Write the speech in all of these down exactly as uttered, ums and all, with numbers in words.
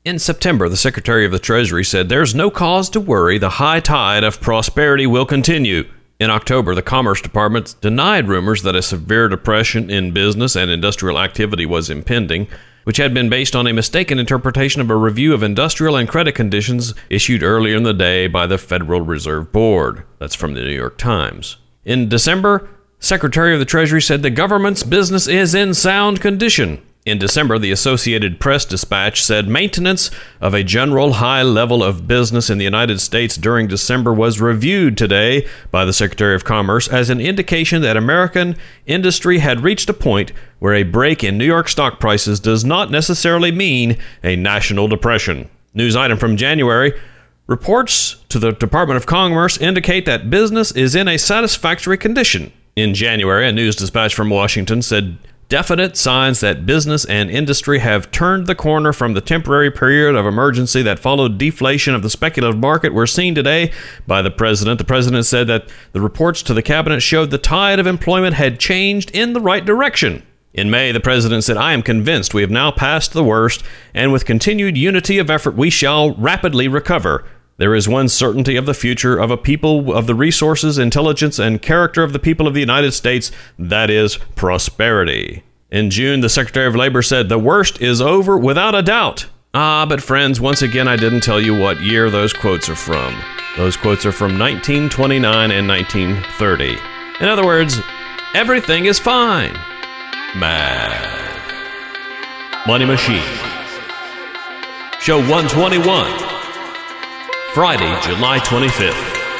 In September, the Secretary of the Treasury said there's no cause to worry. The high tide of prosperity will continue. In October, the Commerce Department denied rumors that a severe depression in business and industrial activity was impending, which had been based on a mistaken interpretation of a review of industrial and credit conditions issued earlier in the day by the Federal Reserve Board. That's from the New York Times. In December, Secretary of the Treasury said the government's business is in sound condition. In December, the Associated Press Dispatch said maintenance of a general high level of business in the United States during December was reviewed today by the Secretary of Commerce as an indication that American industry had reached a point where a break in New York stock prices does not necessarily mean a national depression. News item from January. Reports to the Department of Commerce indicate that business is in a satisfactory condition. In January, a news dispatch from Washington said definite signs that business and industry have turned the corner from the temporary period of emergency that followed deflation of the speculative market were seen today by the president. The president said that the reports to the cabinet showed the tide of employment had changed in the right direction. In May, the president said, I am convinced we have now passed the worst, and with continued unity of effort, we shall rapidly recover. There is one certainty of the future of a people, of the resources, intelligence, and character of the people of the United States, that is prosperity. In June, the Secretary of Labor said, the worst is over without a doubt. Ah, but friends, once again, I didn't tell you what year those quotes are from. Those quotes are from nineteen twenty-nine and nineteen thirty. In other words, everything is fine. Mad Money Machine. Show one twenty-one. Friday, July twenty-fifth.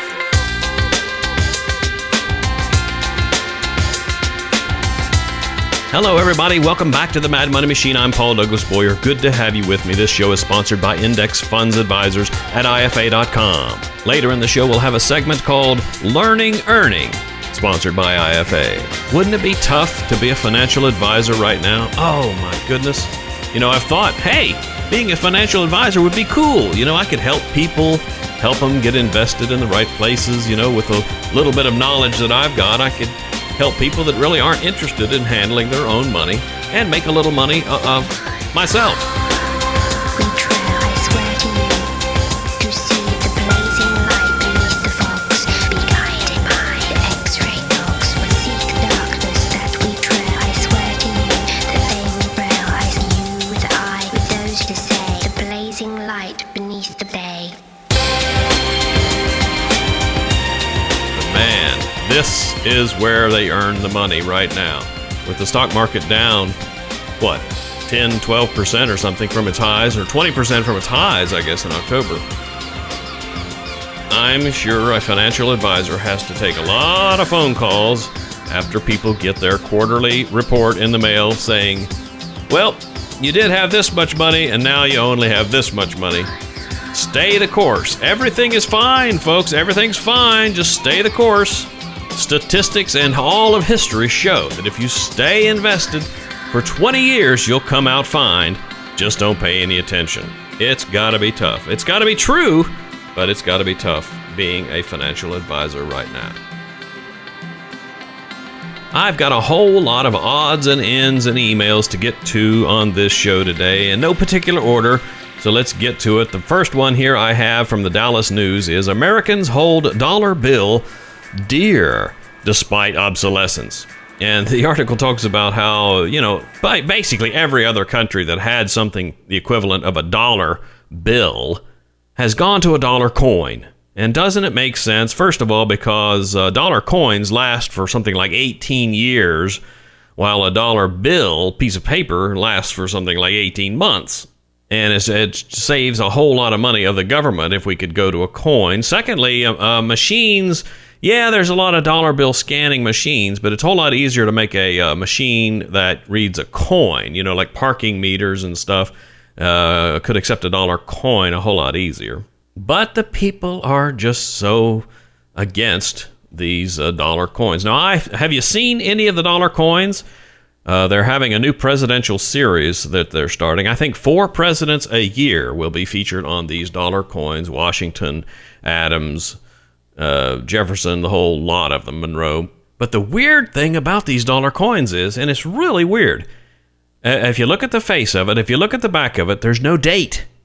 Hello, everybody. Welcome back to the Mad Money Machine. I'm Paul Douglas Boyer. Good to have you with me. This show is sponsored by Index Funds Advisors at I F A dot com. Later in the show, we'll have a segment called Learning Earning, sponsored by I F A. Wouldn't it be tough to be a financial advisor right now? Oh, my goodness. You know, I've thought, hey, being a financial advisor would be cool. You know, I could help people, help them get invested in the right places. You know, with a little bit of knowledge that I've got, I could help people that really aren't interested in handling their own money and make a little money uh, uh, myself. We trail, I swear to you, to see the blazing light beneath the fogs, be guided by the X-ray dogs. We seek the darkness that we trail, I swear to you, that they will braille, I see you with I, with those to say, the blazing light beneath the bay. But man, this is where they earn the money right now. With the stock market down, what, ten, twelve percent or something from its highs, or twenty percent from its highs, I guess, in October. I'm sure a financial advisor has to take a lot of phone calls after people get their quarterly report in the mail saying, well, you did have this much money, and now you only have this much money. Stay the course. Everything is fine, folks. Everything's fine. Just stay the course. Statistics and all of history show that if you stay invested for twenty years, you'll come out fine. Just don't pay any attention. It's got to be tough. It's got to be true, but it's got to be tough being a financial advisor right now. I've got a whole lot of odds and ends and emails to get to on this show today in no particular order, so let's get to it. The first one here I have from the Dallas News is Americans hold dollar bill dear despite obsolescence. And the article talks about how, you know, basically every other country that had something the equivalent of a dollar bill has gone to a dollar coin. And doesn't it make sense? First of all, because uh, dollar coins last for something like eighteen years, while a dollar bill piece of paper lasts for something like eighteen months. And it's, it saves a whole lot of money of the government if we could go to a coin. Secondly, uh, uh, machines... Yeah, there's a lot of dollar bill scanning machines, but it's a whole lot easier to make a uh, machine that reads a coin, you know, like parking meters and stuff, uh, could accept a dollar coin a whole lot easier. But the people are just so against these uh, dollar coins. Now, I have you seen any of the dollar coins? Uh, they're having a new presidential series that they're starting. I think four presidents a year will be featured on these dollar coins. Washington, Adams, Uh, Jefferson, the whole lot of them, Monroe. But the weird thing about these dollar coins is, and it's really weird, uh, if you look at the face of it, if you look at the back of it, there's no date.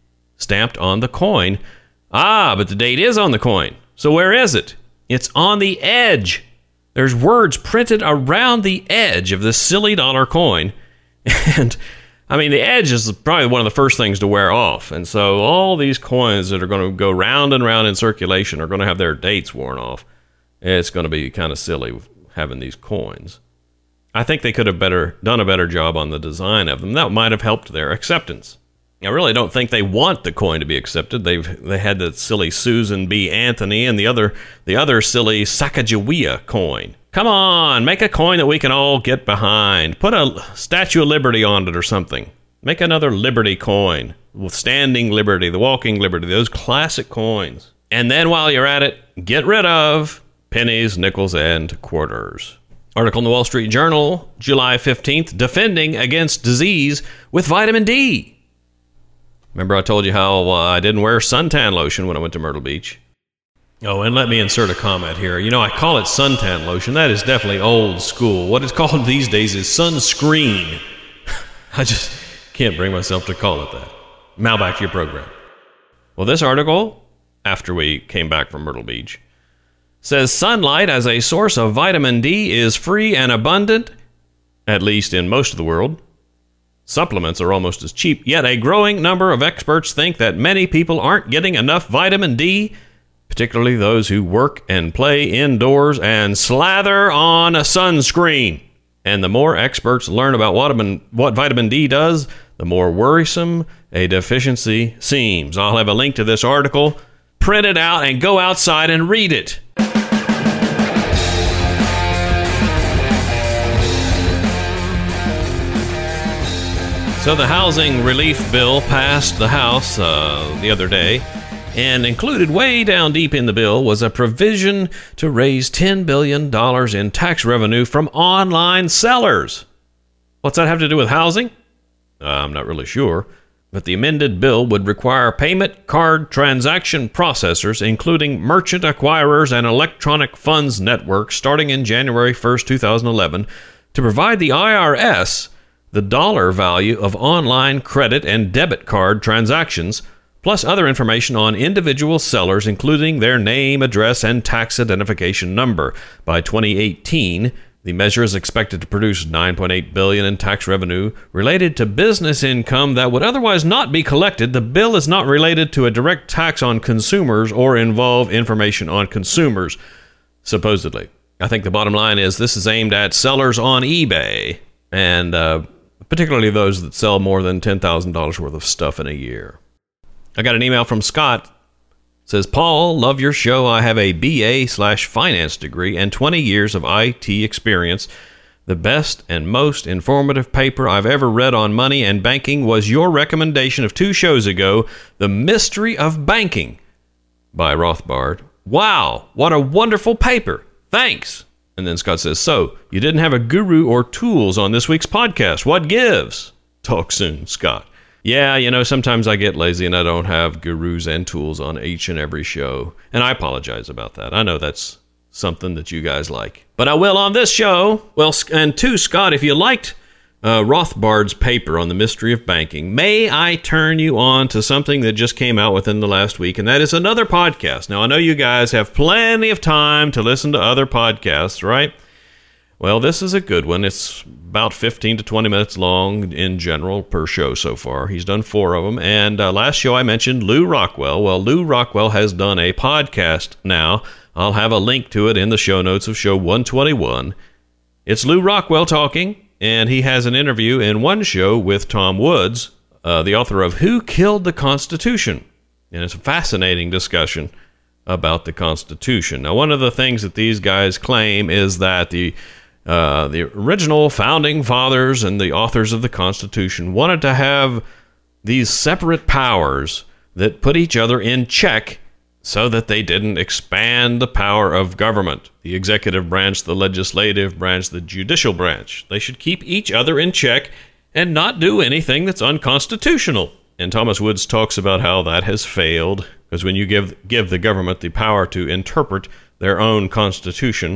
stamped on the coin. Ah, but the date is on the coin. So where is it? It's on the edge. There's words printed around the edge of this silly dollar coin. And, I mean, the edge is probably one of the first things to wear off. And so all these coins that are going to go round and round in circulation are going to have their dates worn off. It's going to be kind of silly having these coins. I think they could have better done a better job on the design of them. That might have helped their acceptance. I really don't think they want the coin to be accepted. They've they had that silly Susan B. Anthony and the other the other silly Sacagawea coin. Come on, make a coin that we can all get behind. Put a Statue of Liberty on it or something. Make another Liberty coin with Standing Liberty, the Walking Liberty, those classic coins. And then while you're at it, get rid of pennies, nickels, and quarters. Article in the Wall Street Journal, July fifteenth, defending against disease with vitamin D. Remember I told you how uh, I didn't wear suntan lotion when I went to Myrtle Beach? Oh, and let me insert a comment here. You know, I call it suntan lotion. That is definitely old school. What it's called these days is sunscreen. I just can't bring myself to call it that. Now back to your program. Well, this article, after we came back from Myrtle Beach, says sunlight as a source of vitamin D is free and abundant, at least in most of the world. Supplements are almost as cheap, yet a growing number of experts think that many people aren't getting enough vitamin D, particularly those who work and play indoors and slather on a sunscreen. And the more experts learn about what, what vitamin D does, the more worrisome a deficiency seems. I'll have a link to this article. Print it out and go outside and read it. So the housing relief bill passed the House uh, the other day, and included way down deep in the bill was a provision to raise ten billion dollars in tax revenue from online sellers. What's that have to do with housing? Uh, I'm not really sure, but the amended bill would require payment card transaction processors, including merchant acquirers and electronic funds networks, starting in January first, twenty eleven, to provide the I R S the dollar value of online credit and debit card transactions, plus other information on individual sellers, including their name, address, and tax identification number. By twenty eighteen, the measure is expected to produce nine point eight billion dollars in tax revenue related to business income that would otherwise not be collected. The bill is not related to a direct tax on consumers or involve information on consumers, supposedly. I think the bottom line is this is aimed at sellers on eBay, and uh, particularly those that sell more than ten thousand dollars worth of stuff in a year. I got an email from Scott. It says, Paul, love your show. I have a B A slash finance degree and twenty years of I T experience. The best and most informative paper I've ever read on money and banking was your recommendation of two shows ago, The Mystery of Banking by Rothbard. Wow, what a wonderful paper. Thanks. And then Scott says, so, you didn't have a guru or tools on this week's podcast. What gives? Talk soon, Scott. Yeah, you know, sometimes I get lazy and I don't have gurus and tools on each and every show. And I apologize about that. I know that's something that you guys like. But I will on this show. Well, and two, Scott, if you liked uh, Rothbard's paper on the mystery of banking, may I turn you on to something that just came out within the last week, and that is another podcast. Now, I know you guys have plenty of time to listen to other podcasts, right? Well, this is a good one. It's about fifteen to twenty minutes long in general per show so far. He's done four of them. And uh, last show I mentioned Lou Rockwell. Well, Lou Rockwell has done a podcast now. I'll have a link to it in the show notes of show one twenty-one. It's Lou Rockwell talking, and he has an interview in one show with Tom Woods, uh, the author of Who Killed the Constitution? And it's a fascinating discussion about the Constitution. Now, one of the things that these guys claim is that the Uh, the original founding fathers and the authors of the Constitution wanted to have these separate powers that put each other in check so that they didn't expand the power of government. The executive branch, the legislative branch, the judicial branch. They should keep each other in check and not do anything that's unconstitutional. And Thomas Woods talks about how that has failed, because when you give give the government the power to interpret their own constitution,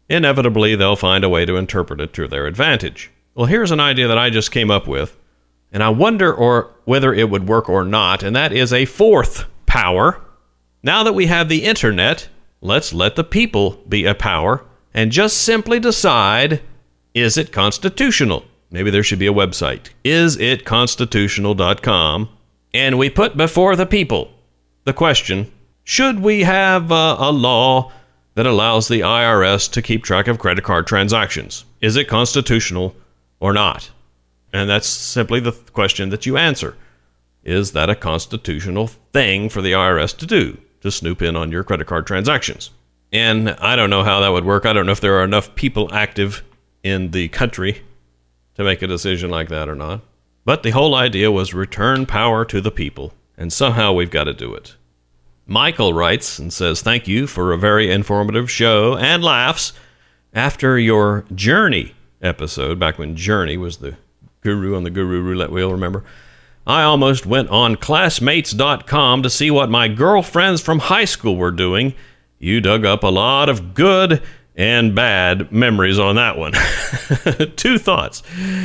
inevitably they'll find a way to interpret it to their advantage. Well, here's an idea that I just came up with, And I wonder or whether it would work or not, and that is a fourth power. Now that we have the internet, let's let the people be a power and just simply decide, is it constitutional? Maybe there should be a website, is it constitutional dot com, and we put before the people the question, should we have uh, a law that allows the I R S to keep track of credit card transactions? Is it constitutional or not? And that's simply the question that you answer. Is that a constitutional thing for the I R S to do, to snoop in on your credit card transactions? And I don't know how that would work. I don't know if there are enough people active in the country to make a decision like that or not. But the whole idea was return power to the people, and somehow we've got to do it. Michael writes and says, thank you for a very informative show and laughs. After your Journey episode, back when Journey was the guru on the Guru Roulette Wheel, remember? I almost went on classmates dot com to see what my girlfriends from high school were doing. You dug up a lot of good and bad memories on that one. Two thoughts.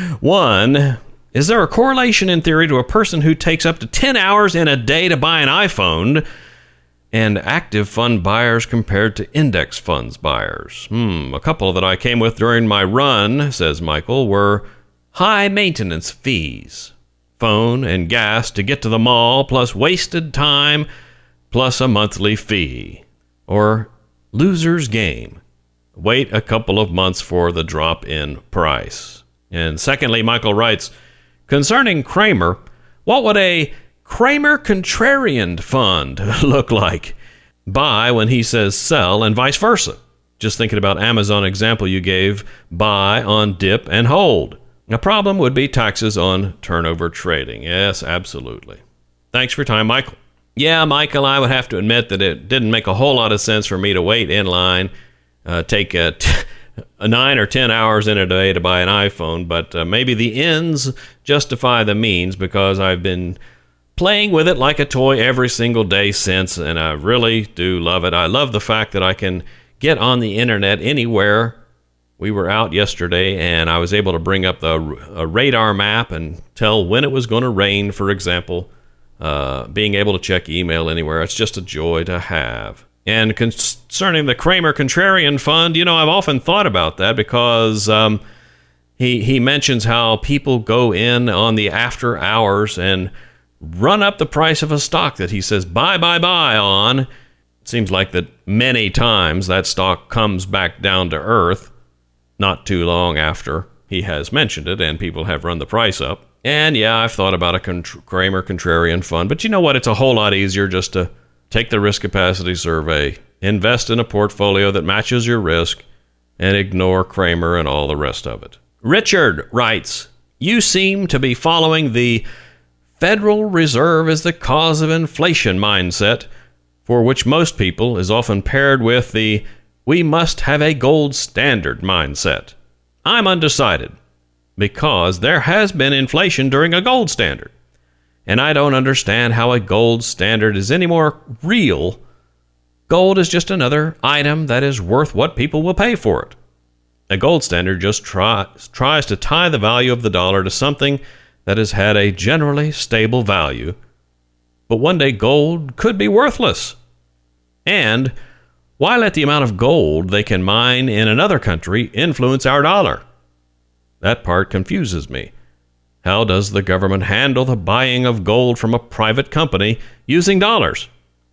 One, is there a correlation in theory to a person who takes up to ten hours in a day to buy an iPhone and active fund buyers compared to index funds buyers? Hmm, a couple that I came with during my run, says Michael, were high maintenance fees, phone and gas to get to the mall, plus wasted time, plus a monthly fee. Or loser's game. Wait a couple of months for the drop in price. And secondly, Michael writes, concerning Cramer, what would a Cramer contrarian fund look like? Buy when he says sell and vice versa. Just thinking about Amazon example you gave, buy on dip and hold. A problem would be taxes on turnover trading. Yes, absolutely. Thanks for your time, Michael. Yeah, Michael, I would have to admit that it didn't make a whole lot of sense for me to wait in line, uh, take a, t- a nine or ten hours in a day to buy an iPhone, but uh, maybe the ends justify the means, because I've been playing with it like a toy every single day since, and I really do love it. I love the fact that I can get on the internet anywhere. We were out yesterday, and I was able to bring up the a radar map and tell when it was going to rain, for example. Uh, being able to check email anywhere, it's just a joy to have. And concerning the Cramer Contrarian Fund, you know, I've often thought about that, because um, he he mentions how people go in on the after hours and run up the price of a stock that he says buy, buy, buy on. It seems like that many times that stock comes back down to earth not too long after he has mentioned it, and people have run the price up. And yeah, I've thought about a Contr- Cramer Contrarian Fund, but you know what? It's a whole lot easier just to take the risk capacity survey, invest in a portfolio that matches your risk, and ignore Cramer and all the rest of it. Richard writes, you seem to be following the Federal Reserve is the cause of inflation mindset, for which most people is often paired with the we must have a gold standard mindset. I'm undecided, because there has been inflation during a gold standard, and I don't understand how a gold standard is any more real. Gold is just another item that is worth what people will pay for it. A gold standard just try, tries to tie the value of the dollar to something that has had a generally stable value, but one day gold could be worthless. And why let the amount of gold they can mine in another country influence our dollar? That part confuses me. How does the government handle the buying of gold from a private company using dollars?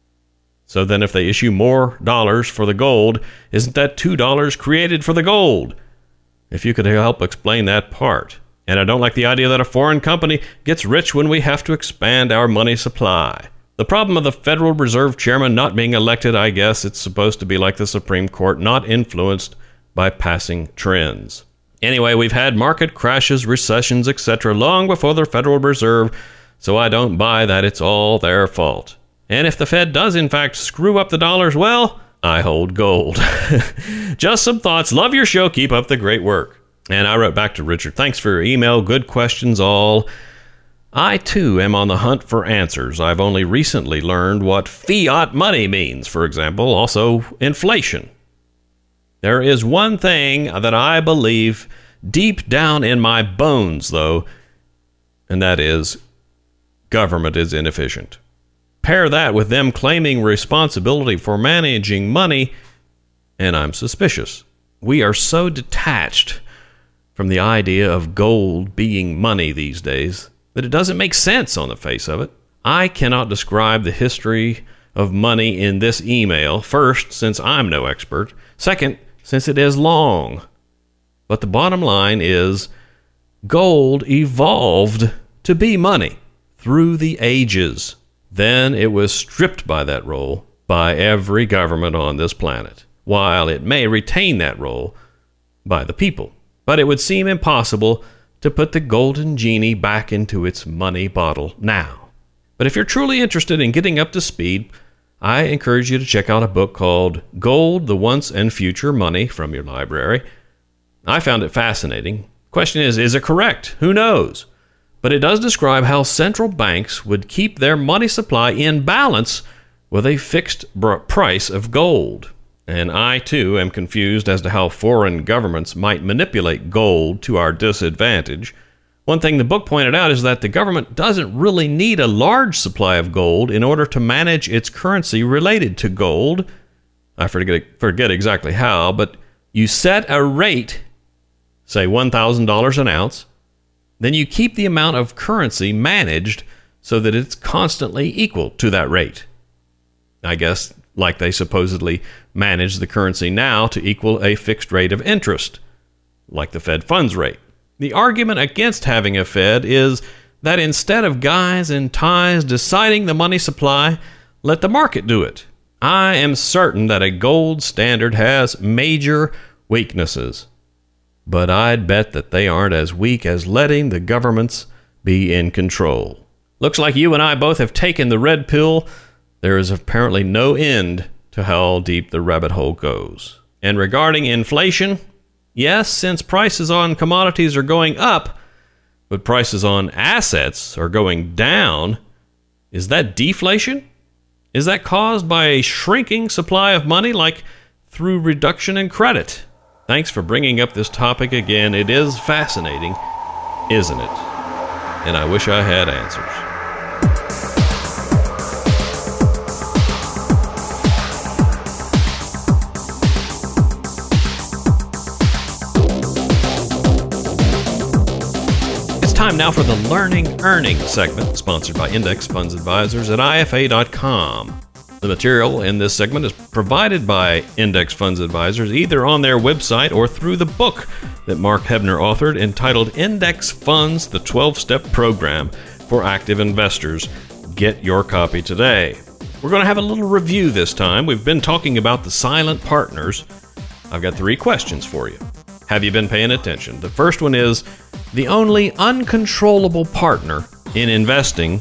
So then if they issue more dollars for the gold, isn't that two dollars created for the gold? If you could help explain that part. And I don't like the idea that a foreign company gets rich when we have to expand our money supply. The problem of the Federal Reserve Chairman not being elected, I guess it's supposed to be like the Supreme Court, not influenced by passing trends. Anyway, we've had market crashes, recessions, et cetera long before the Federal Reserve, so I don't buy that it's all their fault. And if the Fed does in fact screw up the dollars, well, I hold gold. Just some thoughts. Love your show. Keep up the great work. And I wrote back to Richard, thanks for your email. Good questions all. I, too, am on the hunt for answers. I've only recently learned what fiat money means, for example, also inflation. There is one thing that I believe deep down in my bones, though, and that is government is inefficient. Pair that with them claiming responsibility for managing money, and I'm suspicious. We are so detached from the idea of gold being money these days that it doesn't make sense on the face of it. I cannot describe the history of money in this email. First, since I'm no expert. Second, since it is long. But the bottom line is gold evolved to be money through the ages. Then it was stripped by that role by every government on this planet, while it may retain that role by the people. But it would seem impossible to put the golden genie back into its money bottle now. But if you're truly interested in getting up to speed, I encourage you to check out a book called Gold, the Once and Future Money from your library. I found it fascinating. Question is, is it correct? Who knows? But it does describe how central banks would keep their money supply in balance with a fixed br- price of gold. And I, too, am confused as to how foreign governments might manipulate gold to our disadvantage. One thing the book pointed out is that the government doesn't really need a large supply of gold in order to manage its currency related to gold. I forget, forget exactly how, but you set a rate, say one thousand dollars an ounce, then you keep the amount of currency managed so that it's constantly equal to that rate. I guess like they supposedly manage the currency now to equal a fixed rate of interest, like the Fed funds rate. The argument against having a Fed is that instead of guys in ties deciding the money supply, let the market do it. I am certain that a gold standard has major weaknesses, but I'd bet that they aren't as weak as letting the governments be in control. Looks like you and I both have taken the red pill. There is apparently no end to how deep the rabbit hole goes. And regarding inflation, yes, since prices on commodities are going up, but prices on assets are going down, is that deflation? Is that caused by a shrinking supply of money, like through reduction in credit? Thanks for bringing up this topic again. It is fascinating, isn't it? And I wish I had answers. Time now for the Learning Earning segment, sponsored by Index Funds Advisors at I F A dot com. The material in this segment is provided by Index Funds Advisors either on their website or through the book that Mark Hebner authored entitled Index Funds, the twelve-Step Program for Active Investors. Get your copy today. We're going to have a little review this time. We've been talking about the silent partners. I've got three questions for you. Have you been paying attention? The first one is, the only uncontrollable partner in investing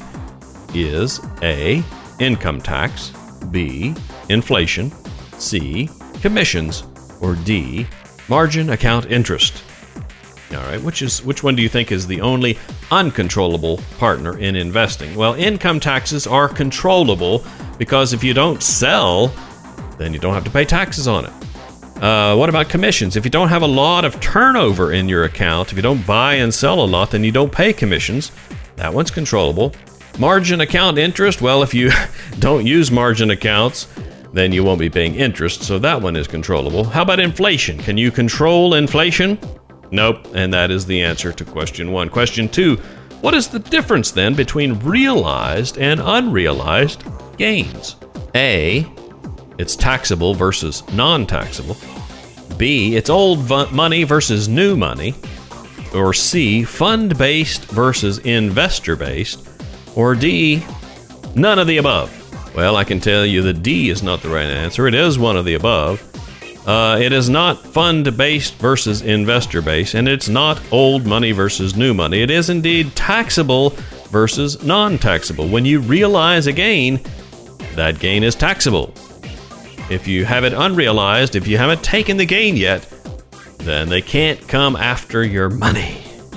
is A, income tax, B, inflation, C, commissions, or D, margin account interest. All right, which is which one do you think is the only uncontrollable partner in investing? Well, income taxes are controllable because if you don't sell, then you don't have to pay taxes on it. Uh, what about commissions? If you don't have a lot of turnover in your account, if you don't buy and sell a lot, then you don't pay commissions. That one's controllable. Margin account interest, well, if you don't use margin accounts, then you won't be paying interest, so that one is controllable. How about inflation? Can you control inflation? Nope, and that is the answer to question one. Question two, what is the difference then between realized and unrealized gains? A, it's taxable versus non-taxable. B, it's old v- money versus new money. Or C, fund-based versus investor-based. Or D, none of the above. Well, I can tell you that D is not the right answer. It is one of the above. Uh, it is not fund-based versus investor-based, and it's not old money versus new money. It is indeed taxable versus non-taxable. When you realize a gain, that gain is taxable. If you have it unrealized, if you haven't taken the gain yet, then they can't come after your money.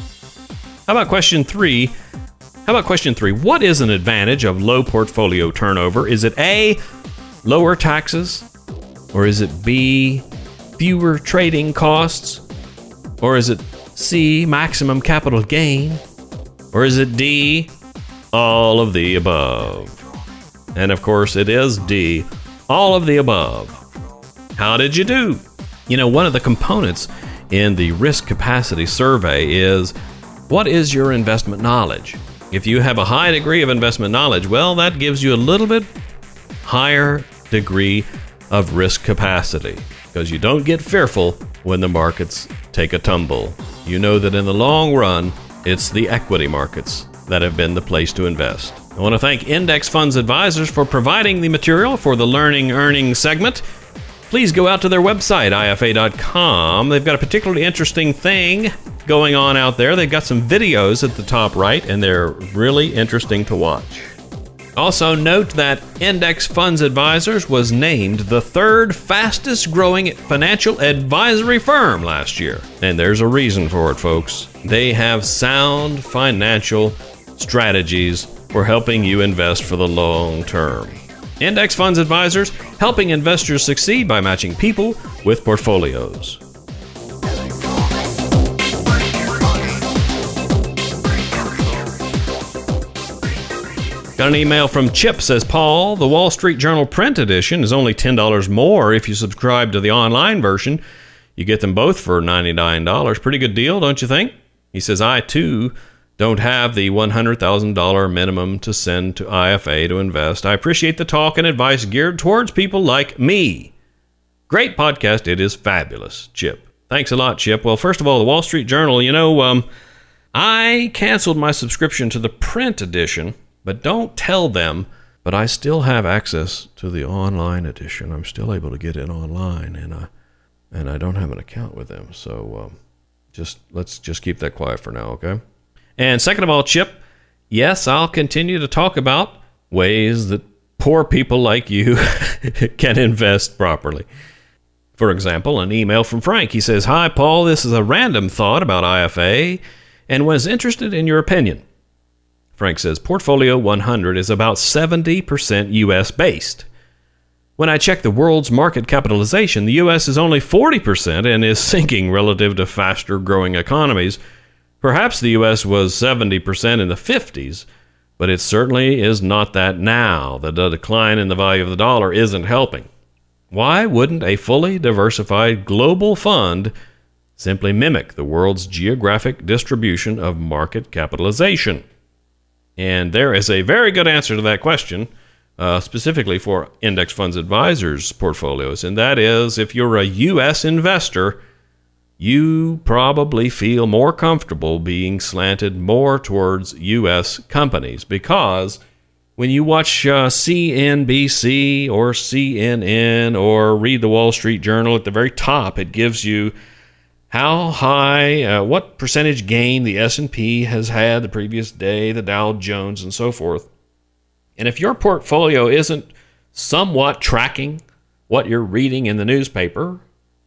How about question three? How about question three? What is an advantage of low portfolio turnover? Is it A, lower taxes? Or is it B, fewer trading costs? Or is it C, maximum capital gain? Or is it D, all of the above? And of course, it is D, all of the above. How did you do? You know, one of the components in the risk capacity survey is, what is your investment knowledge? If you have a high degree of investment knowledge, well, that gives you a little bit higher degree of risk capacity, because you don't get fearful when the markets take a tumble. You know that in the long run, it's the equity markets that have been the place to invest. I want to thank Index Funds Advisors for providing the material for the Learning Earning segment. Please go out to their website, I F A dot com. They've got a particularly interesting thing going on out there. They've got some videos at the top right, and they're really interesting to watch. Also note that Index Funds Advisors was named the third fastest growing financial advisory firm last year. And there's a reason for it, folks. They have sound financial strategies for helping you invest for the long term. Index Funds Advisors, helping investors succeed by matching people with portfolios. Got an email from Chip, says, Paul, the Wall Street Journal print edition is only ten dollars more if you subscribe to the online version. You get them both for ninety-nine dollars. Pretty good deal, don't you think? He says, I, too, don't have the one hundred thousand dollars minimum to send to I F A to invest. I appreciate the talk and advice geared towards people like me. Great podcast. It is fabulous, Chip. Thanks a lot, Chip. Well, first of all, the Wall Street Journal, you know, um, I canceled my subscription to the print edition, but don't tell them, but I still have access to the online edition. I'm still able to get in online, and I, and I don't have an account with them. So um, just let's just keep that quiet for now, okay? And second of all, Chip, yes, I'll continue to talk about ways that poor people like you can invest properly. For example, an email from Frank. He says, Hi, Paul, this is a random thought about I F A and was interested in your opinion. Frank says, Portfolio one hundred is about seventy percent U S based. When I check the world's market capitalization, the U S is only forty percent and is sinking relative to faster growing economies. Perhaps the U S was seventy percent in the fifties, but it certainly is not that now. The decline in the value of the dollar isn't helping. Why wouldn't a fully diversified global fund simply mimic the world's geographic distribution of market capitalization? And there is a very good answer to that question, uh, specifically for Index Funds Advisors portfolios, and that is, if you're a U S investor, you probably feel more comfortable being slanted more towards U S companies, because when you watch uh, C N B C or C N N or read the Wall Street Journal, at the very top it gives you how high, uh, what percentage gain the S and P has had the previous day, the Dow Jones, and so forth. And if your portfolio isn't somewhat tracking what you're reading in the newspaper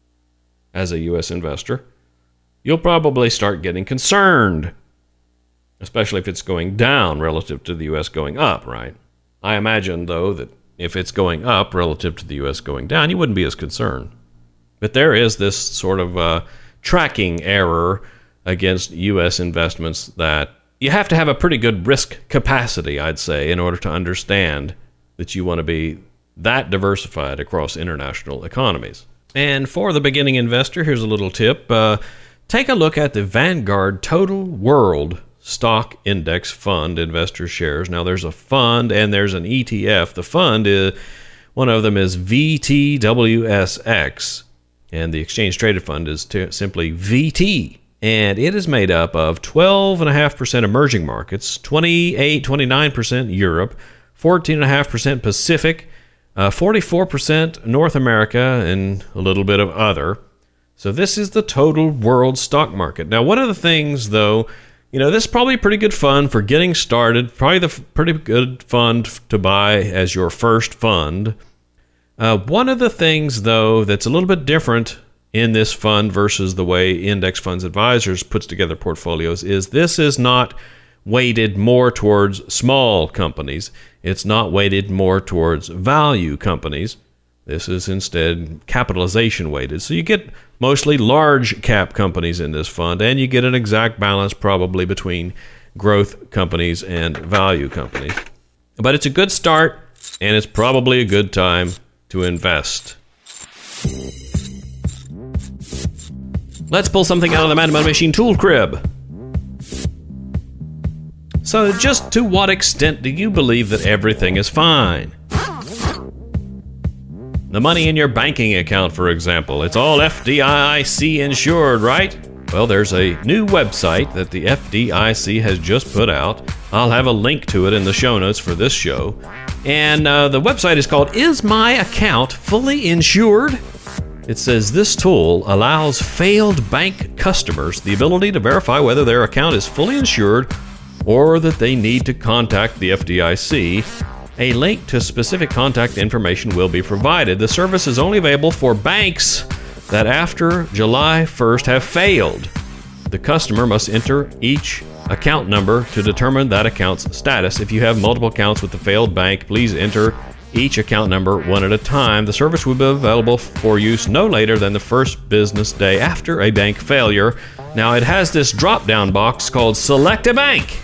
as a U S investor, you'll probably start getting concerned, especially if it's going down relative to the U S going up, right? I imagine, though, that if it's going up relative to the U S going down, you wouldn't be as concerned. But there is this sort of uh, tracking error against U S investments that you have to have a pretty good risk capacity, I'd say, in order to understand that you want to be that diversified across international economies. And for the beginning investor, here's a little tip. Uh, take a look at the Vanguard Total World Stock Index Fund Investor Shares. Now, there's a fund and there's an E T F. The fund, is one of them is V T W S X, and the exchange traded fund is t- simply V T. And it is made up of twelve point five percent emerging markets, twenty-eight, twenty-nine percent Europe, fourteen point five percent Pacific, uh, forty-four percent North America, and a little bit of other. So this is the total world stock market. Now, one of the things, though, you know, this is probably pretty good fun for getting started, probably the f- pretty good fund to buy as your first fund. Uh, one of the things, though, that's a little bit different in this fund versus the way Index Funds Advisors puts together portfolios is this is not weighted more towards small companies. It's not weighted more towards value companies. This is instead capitalization weighted. So you get mostly large cap companies in this fund, and you get an exact balance probably between growth companies and value companies. But it's a good start, and it's probably a good time to invest. Let's pull something out of the Man Money Machine tool crib. So just to what extent do you believe that everything is fine? The money in your banking account, for example, it's all F D I C insured, right? Well, there's a new website that the F D I C has just put out. I'll have a link to it in the show notes for this show. And uh, the website is called Is My Account Fully Insured? It says this tool allows failed bank customers the ability to verify whether their account is fully insured or that they need to contact the F D I C. A link to specific contact information will be provided. The service is only available for banks that after July first have failed. The customer must enter each account number to determine that account's status. If you have multiple accounts with the failed bank, please enter each account number one at a time. The service will be available for use no later than the first business day after a bank failure. Now, it has this drop-down box called Select a Bank.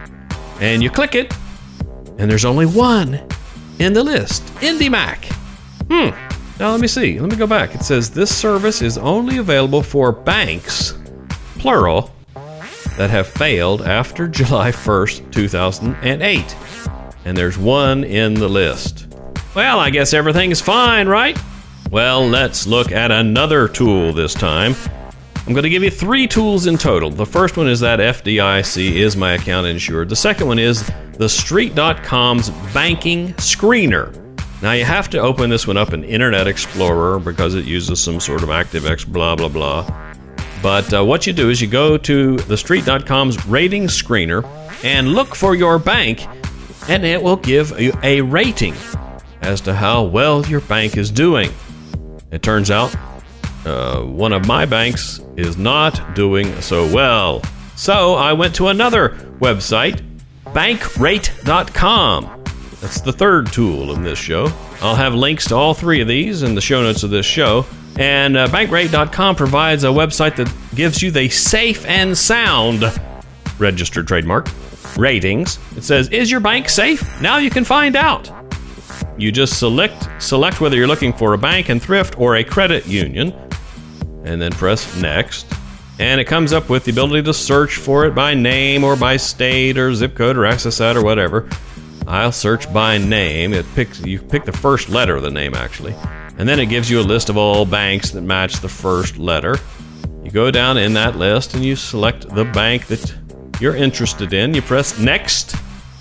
And you click it, and there's only one in the list, IndyMac. Hmm. Now, let me see. Let me go back. It says this service is only available for banks, plural, that have failed after July first, two thousand eight. And there's one in the list. Well, I guess everything's fine, right? Well, let's look at another tool this time. I'm going to give you three tools in total. The first one is that F D I C Is My Account Insured. The second one is the Street dot com's Banking Screener. Now, you have to open this one up in Internet Explorer because it uses some sort of ActiveX blah, blah, blah. But uh, what you do is you go to the Street dot com's Rating Screener and look for your bank, and it will give you a rating as to how well your bank is doing. It turns out uh, one of my banks is not doing so well. So I went to another website, bankrate dot com. That's the third tool in this show. I'll have links to all three of these in the show notes of this show. And uh, bankrate dot com provides a website that gives you the safe and sound, registered trademark, ratings. It says, is your bank safe? Now you can find out. You just select select whether you're looking for a bank and thrift or a credit union, and then press next. And it comes up with the ability to search for it by name or by state or zip code or access that or whatever. I'll search by name. It picks you pick the first letter of the name, actually. And then it gives you a list of all banks that match the first letter. You go down in that list and you select the bank that you're interested in. You press next.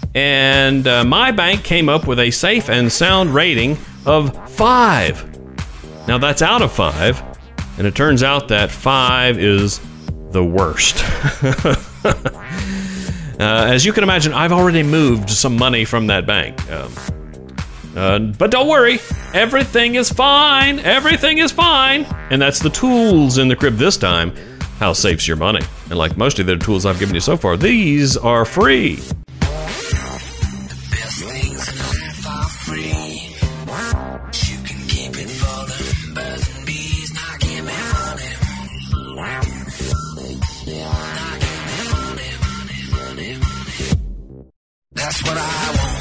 And uh, my bank came up with a safe and sound rating of five. Now that's out of five. And it turns out that five is the worst. Uh, as you can imagine, I've already moved some money from that bank. Um, uh, but don't worry, everything is fine. Everything is fine. And that's the tools in the crib this time. How safe's your money? And like most of the tools I've given you so far, these are free. The best things in life are free. You can keep it for them birds and bees. Now give me money. Now give me money, money, money, money. That's what I want.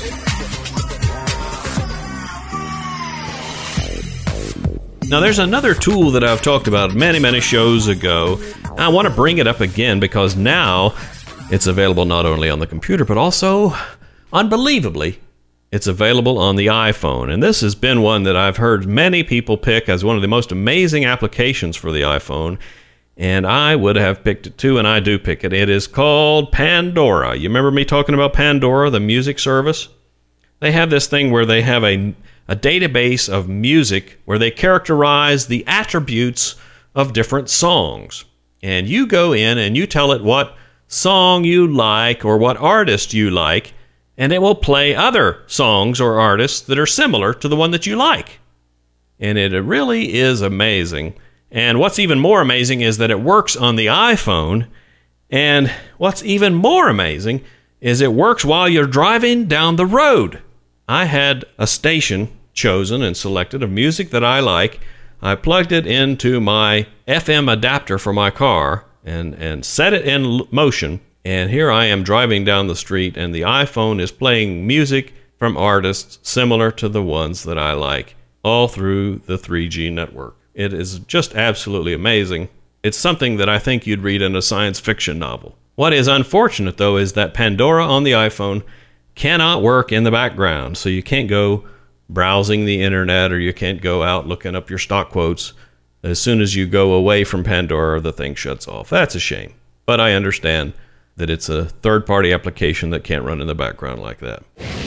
Now, there's another tool that I've talked about many, many shows ago. I want to bring it up again because now it's available not only on the computer, but also, unbelievably, it's available on the iPhone. And this has been one that I've heard many people pick as one of the most amazing applications for the iPhone. And I would have picked it too, and I do pick it. It is called Pandora. You remember me talking about Pandora, the music service? They have this thing where they have a, a database of music where they characterize the attributes of different songs. And you go in and you tell it what song you like or what artist you like, and it will play other songs or artists that are similar to the one that you like. And it really is amazing. And what's even more amazing is that it works on the iPhone. And what's even more amazing is it works while you're driving down the road. I had a station chosen and selected of music that I like. I plugged it into my F M adapter for my car and, and set it in motion. And here I am driving down the street, and the iPhone is playing music from artists similar to the ones that I like, all through the three G network. It is just absolutely amazing. It's something that I think you'd read in a science fiction novel. What is unfortunate, though, is that Pandora on the iPhone cannot work in the background, so you can't go browsing the internet or you can't go out looking up your stock quotes. As soon as you go away from Pandora, the thing shuts off. That's a shame. But I understand that it's a third-party application that can't run in the background like that.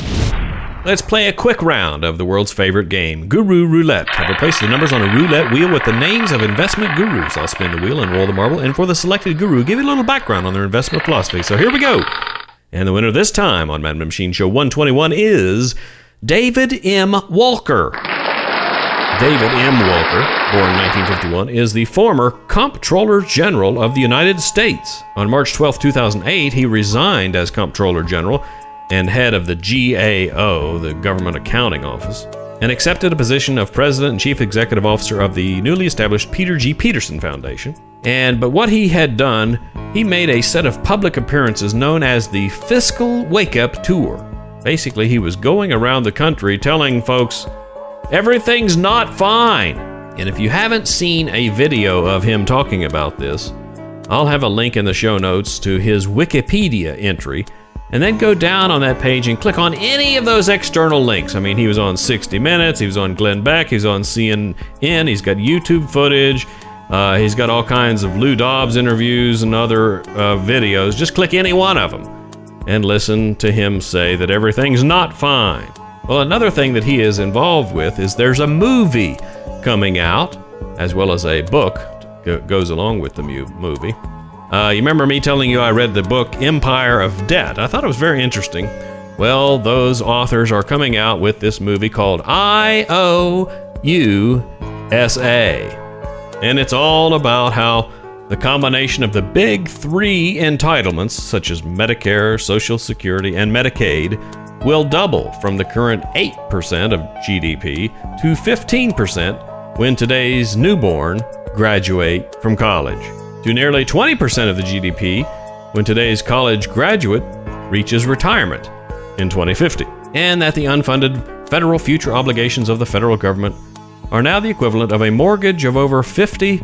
Let's play a quick round of the world's favorite game, Guru Roulette. I've replaced the numbers on a roulette wheel with the names of investment gurus. I'll spin the wheel and roll the marble, and for the selected guru, give you a little background on their investment philosophy. So here we go. And the winner this time on Mad Men Machine Show one twenty-one is David M. Walker. David M. Walker, born in nineteen fifty-one, is the former Comptroller General of the United States. On March twelfth, two thousand eight, he resigned as Comptroller General and head of the G A O, the Government Accounting Office, and accepted a position of President and Chief Executive Officer of the newly established Peter G. Peterson Foundation. And but what he had done, he made a set of public appearances known as the Fiscal Wake-Up Tour. Basically, he was going around the country telling folks, everything's not fine. And if you haven't seen a video of him talking about this, I'll have a link in the show notes to his Wikipedia entry, and then go down on that page and click on any of those external links. I mean, he was on sixty minutes, he was on Glenn Beck, he's on C N N, he's got YouTube footage, uh, he's got all kinds of Lou Dobbs interviews and other uh, videos. Just click any one of them and listen to him say that everything's not fine. Well, another thing that he is involved with is there's a movie coming out, as well as a book that goes along with the mu- movie. Uh, you remember me telling you I read the book Empire of Debt? I thought it was very interesting. Well, those authors are coming out with this movie called I O U S A. And it's all about how the combination of the big three entitlements, such as Medicare, Social Security, and Medicaid, will double from the current eight percent of G D P to fifteen percent when today's newborn graduate from college, to nearly twenty percent of the G D P when today's college graduate reaches retirement in twenty fifty, and that the unfunded federal future obligations of the federal government are now the equivalent of a mortgage of over fifty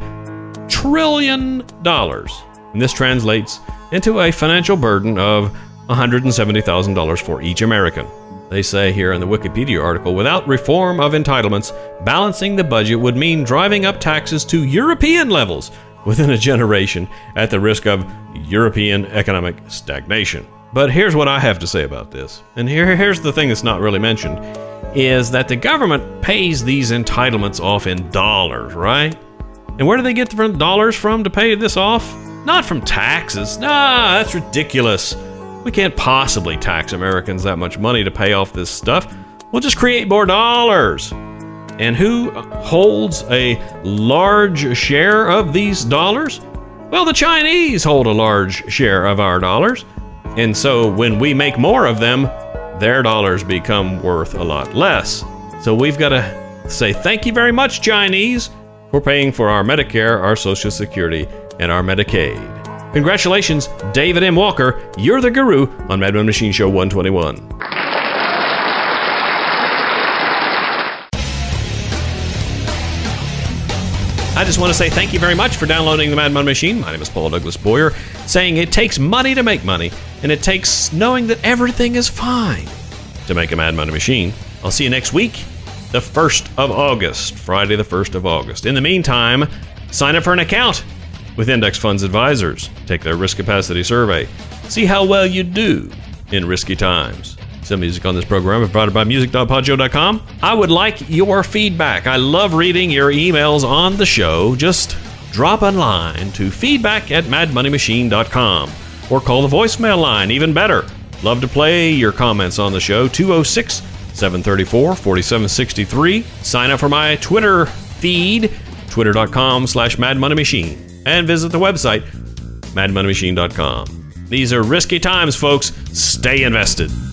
trillion dollars. And this translates into a financial burden of one hundred seventy thousand dollars for each American. They say here in the Wikipedia article, without reform of entitlements, balancing the budget would mean driving up taxes to European levels within a generation at the risk of European economic stagnation. But here's what I have to say about this. And here, here's the thing that's not really mentioned, is that the government pays these entitlements off in dollars, right? And where do they get the dollars from to pay this off? Not from taxes. Nah, that's ridiculous. We can't possibly tax Americans that much money to pay off this stuff. We'll just create more dollars. And who holds a large share of these dollars? Well, the Chinese hold a large share of our dollars. And so when we make more of them, their dollars become worth a lot less. So we've got to say thank you very much, Chinese, for paying for our Medicare, our Social Security, and our Medicaid. Congratulations, David M. Walker. You're the guru on Mad Men Machine Show one twenty-one. I just want to say thank you very much for downloading the Mad Money Machine. My name is Paul Douglas Boyer, saying it takes money to make money, and it takes knowing that everything is fine to make a Mad Money Machine. I'll see you next week, the first of August, Friday the first of August. In the meantime, sign up for an account with Index Funds Advisors. Take their risk capacity survey. See how well you do in risky times. Some music on this program is brought by music dot podshow dot com. I would like your feedback. I love reading your emails on the show. Just drop a line to feedback at mad money machine dot com or call the voicemail line, even better. Love to play your comments on the show, two oh six, seven three four, four seven six three. Sign up for my Twitter feed, twitter dot com slash mad money machine, and visit the website, mad money machine dot com. These are risky times, folks. Stay invested.